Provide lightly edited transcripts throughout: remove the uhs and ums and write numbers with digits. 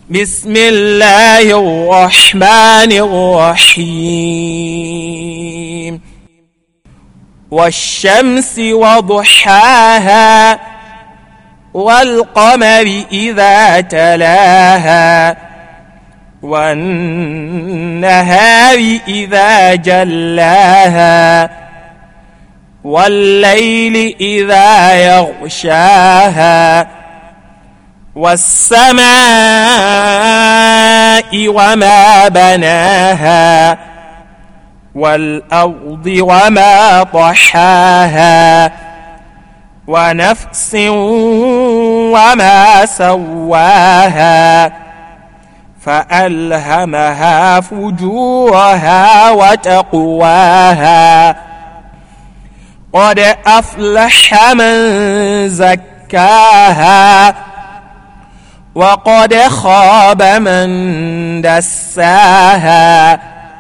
بسم الله الرحمن الرحيم والشمس وضحاها والقمر إذا تلاها والنهار إذا جلاها والليل إذا يغشاها والسماء وما بناها والأرض وما طحاها ونفس وما سواها فألهمها فجورها وتقواها قد أفلح من زكاها وقد خاب من دساها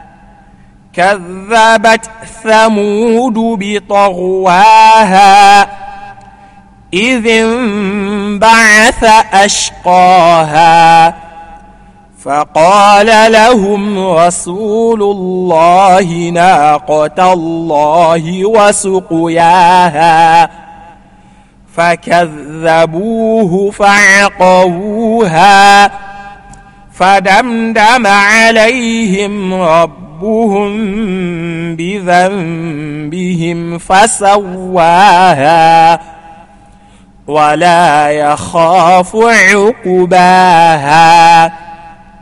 كذبت ثمود بطغواها إذ انبعث أشقاها فقال لهم رسول الله ناقة الله وسقياها فكذبوه فعقروها فدمدم عليهم ربهم بذنبهم فسواها ولا يخاف عقباها